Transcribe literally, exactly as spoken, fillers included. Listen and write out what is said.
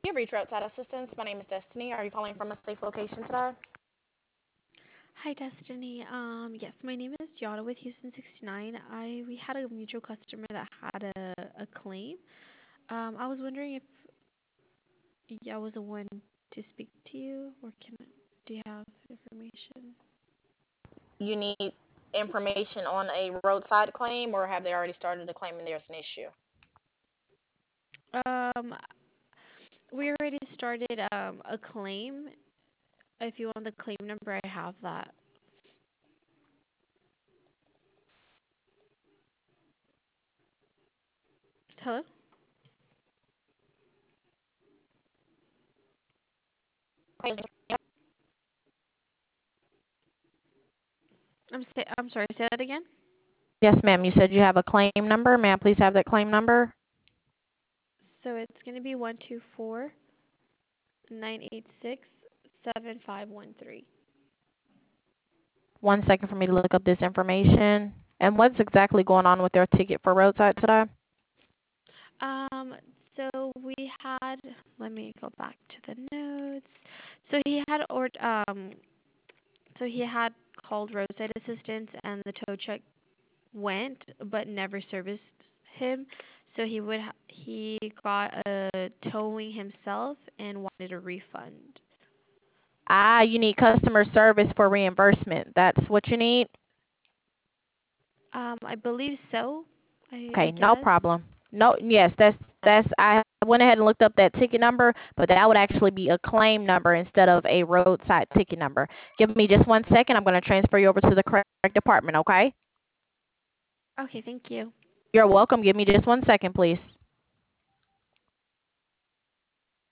You've reached Roadside Assistance. My name is Destiny. Are you calling from a safe location today? Hi, Destiny. Um, yes, my name is Yada with Houston sixty-nine. I we had a mutual customer that had a, a claim. Um, I was wondering if y- I was the one to speak to you, or can do you have information? You need information on a roadside claim, or have they already started a claim and there's an issue? Um, we already started um a claim. If you want the claim number, I have that. Hello? I'm sa- I'm sorry. Say that again. Yes, ma'am. You said you have a claim number. May I please have that claim number? So it's gonna be one two four nine eight six seven five one three. One second for me to look up this information. And what's exactly going on with their ticket for roadside today? Um, so we had, let me go back to the notes. So he had or um, so he had called roadside assistance, and the tow truck went, but never serviced him. So he would ha- he got a towing himself and wanted a refund. Ah, you need customer service for reimbursement. That's what you need? Um, I believe so. I I Okay, no guess. problem. No, yes, that's that's I went ahead and looked up that ticket number, but that would actually be a claim number instead of a roadside ticket number. Give me just one second. I'm going to transfer you over to the correct department, okay? Okay, thank you. You're welcome. Give me just one second, please.